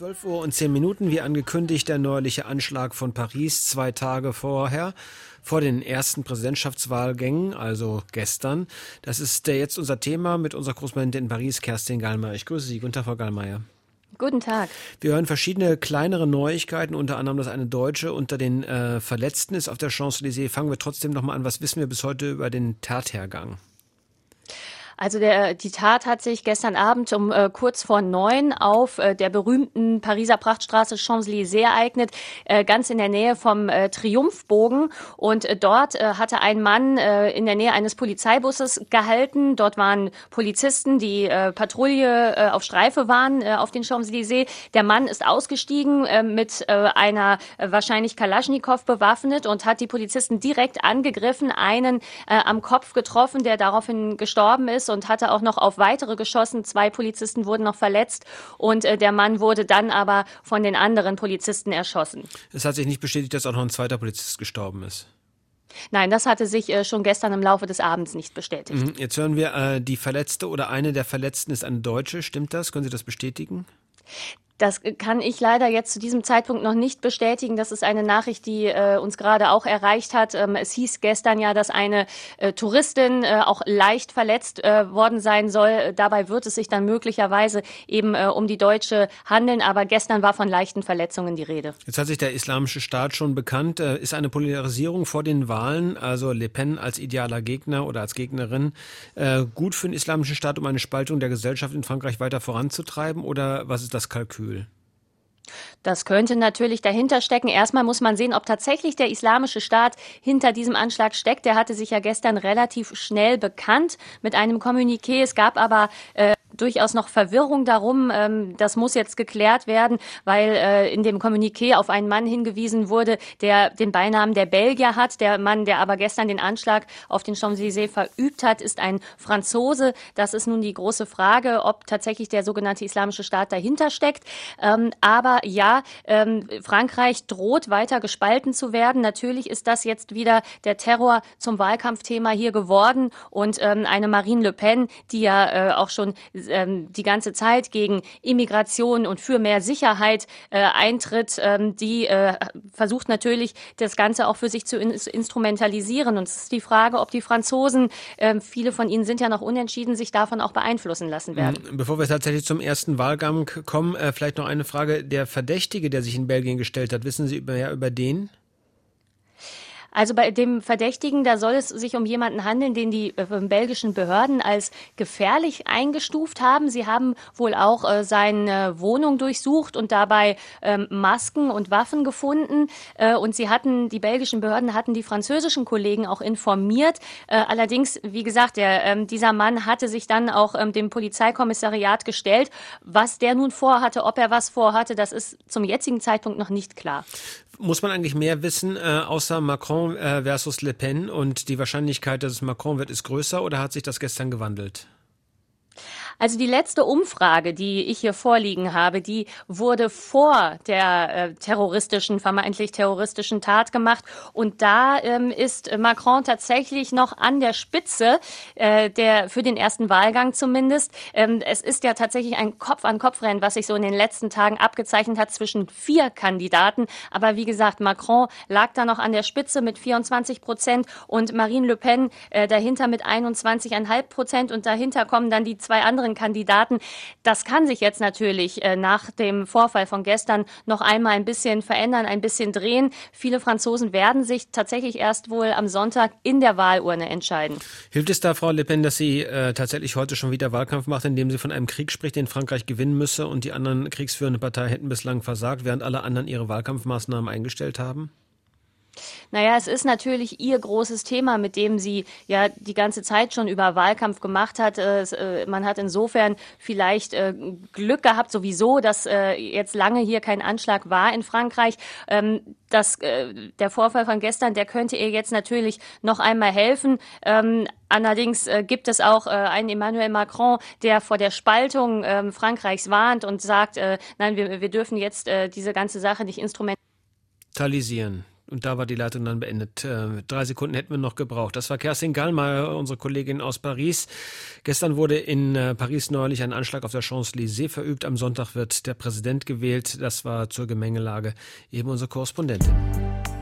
12:10 Uhr, wie angekündigt, der neuerliche Anschlag von Paris 2 Tage vorher, vor den ersten Präsidentschaftswahlgängen, also gestern. Das ist jetzt unser Thema mit unserer Korrespondentin in Paris, Kerstin Gallmeier. Ich grüße Sie. Guten Tag, Frau Gallmeier. Guten Tag. Wir hören verschiedene kleinere Neuigkeiten, unter anderem, dass eine Deutsche unter den Verletzten ist auf der Champs-Élysées. Fangen wir trotzdem nochmal an. Was wissen wir bis heute über den Tathergang? Also die Tat hat sich gestern Abend um kurz vor 9 auf der berühmten Pariser Prachtstraße Champs-Élysées ereignet, ganz in der Nähe vom Triumphbogen. Und dort hatte ein Mann in der Nähe eines Polizeibusses gehalten. Dort waren Polizisten, die Patrouille auf Streife waren auf den Champs-Élysées. Der Mann ist ausgestiegen mit einer wahrscheinlich Kalaschnikow bewaffnet und hat die Polizisten direkt angegriffen, einen am Kopf getroffen, der daraufhin gestorben ist, und hatte auch noch auf weitere geschossen. 2 Polizisten wurden noch verletzt und der Mann wurde dann aber von den anderen Polizisten erschossen. Es hat sich nicht bestätigt, dass auch noch ein zweiter Polizist gestorben ist. Nein, das hatte sich schon gestern im Laufe des Abends nicht bestätigt. Jetzt hören wir, die Verletzte oder eine der Verletzten ist eine Deutsche. Stimmt das? Können Sie das bestätigen? Das kann ich leider jetzt zu diesem Zeitpunkt noch nicht bestätigen. Das ist eine Nachricht, die uns gerade auch erreicht hat. Es hieß gestern ja, dass eine Touristin auch leicht verletzt worden sein soll. Dabei wird es sich dann möglicherweise eben um die Deutsche handeln. Aber gestern war von leichten Verletzungen die Rede. Jetzt hat sich der Islamische Staat schon bekannt. Ist eine Polarisierung vor den Wahlen, also Le Pen als idealer Gegner oder als Gegnerin, gut für den Islamischen Staat, um eine Spaltung der Gesellschaft in Frankreich weiter voranzutreiben? Oder was ist das Kalkül? Das könnte natürlich dahinter stecken. Erstmal muss man sehen, ob tatsächlich der Islamische Staat hinter diesem Anschlag steckt. Der hatte sich ja gestern relativ schnell bekannt mit einem Kommuniqué. Es gab aber durchaus noch Verwirrung darum. Das muss jetzt geklärt werden, weil in dem Kommuniqué auf einen Mann hingewiesen wurde, der den Beinamen der Belgier hat. Der Mann, der aber gestern den Anschlag auf den Champs-Élysées verübt hat, ist ein Franzose. Das ist nun die große Frage, ob tatsächlich der sogenannte Islamische Staat dahinter steckt. Aber ja, Frankreich droht weiter gespalten zu werden. Natürlich ist das jetzt wieder der Terror zum Wahlkampfthema hier geworden. Und eine Marine Le Pen, die ja auch schon die ganze Zeit gegen Immigration und für mehr Sicherheit eintritt, die versucht natürlich, das Ganze auch für sich zu instrumentalisieren. Und es ist die Frage, ob die Franzosen, viele von ihnen sind ja noch unentschieden, sich davon auch beeinflussen lassen werden. Bevor wir tatsächlich zum ersten Wahlgang kommen, vielleicht noch eine Frage. Der Verdächtige, der sich in Belgien gestellt hat, wissen Sie über den? Also bei dem Verdächtigen, da soll es sich um jemanden handeln, den die belgischen Behörden als gefährlich eingestuft haben. Sie haben wohl auch seine Wohnung durchsucht und dabei Masken und Waffen gefunden. Und die belgischen Behörden hatten die französischen Kollegen auch informiert. Allerdings, wie gesagt, dieser Mann hatte sich dann auch dem Polizeikommissariat gestellt. Was der nun vorhatte, ob er was vorhatte, das ist zum jetzigen Zeitpunkt noch nicht klar. Muss man eigentlich mehr wissen, außer Macron versus Le Pen, und die Wahrscheinlichkeit, dass es Macron wird, ist größer, oder hat sich das gestern gewandelt? Also die letzte Umfrage, die ich hier vorliegen habe, die wurde vor der vermeintlich terroristischen Tat gemacht. Und da ist Macron tatsächlich noch an der Spitze, für den ersten Wahlgang zumindest. Es ist ja tatsächlich ein Kopf-an-Kopf-Rennen, was sich so in den letzten Tagen abgezeichnet hat zwischen 4 Kandidaten. Aber wie gesagt, Macron lag da noch an der Spitze mit 24% und Marine Le Pen dahinter mit 21,5%. Und dahinter kommen dann die 2 anderen Kandidaten. Das kann sich jetzt natürlich nach dem Vorfall von gestern noch einmal ein bisschen verändern, ein bisschen drehen. Viele Franzosen werden sich tatsächlich erst wohl am Sonntag in der Wahlurne entscheiden. Hilft es da, Frau Le Pen, dass sie tatsächlich heute schon wieder Wahlkampf macht, indem sie von einem Krieg spricht, den Frankreich gewinnen müsse, und die anderen kriegsführenden Parteien hätten bislang versagt, während alle anderen ihre Wahlkampfmaßnahmen eingestellt haben? Naja, es ist natürlich ihr großes Thema, mit dem sie ja die ganze Zeit schon über Wahlkampf gemacht hat. Man hat insofern vielleicht Glück gehabt sowieso, dass jetzt lange hier kein Anschlag war in Frankreich. Der Vorfall von gestern, der könnte ihr jetzt natürlich noch einmal helfen. Allerdings gibt es auch einen Emmanuel Macron, der vor der Spaltung Frankreichs warnt und sagt, nein, wir dürfen jetzt diese ganze Sache nicht instrumentalisieren. Und da war die Leitung dann beendet. 3 Sekunden hätten wir noch gebraucht. Das war Kerstin Gallmeier, unsere Kollegin aus Paris. Gestern wurde in Paris neulich ein Anschlag auf der Champs-Élysées verübt. Am Sonntag wird der Präsident gewählt. Das war zur Gemengelage eben unsere Korrespondentin.